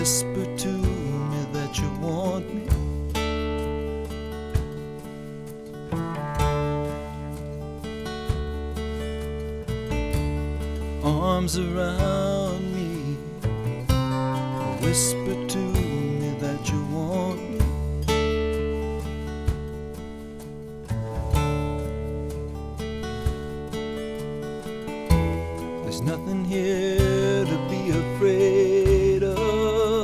Whisper to me that you want me. Arms around me, whisper to me that you want me. There's nothing here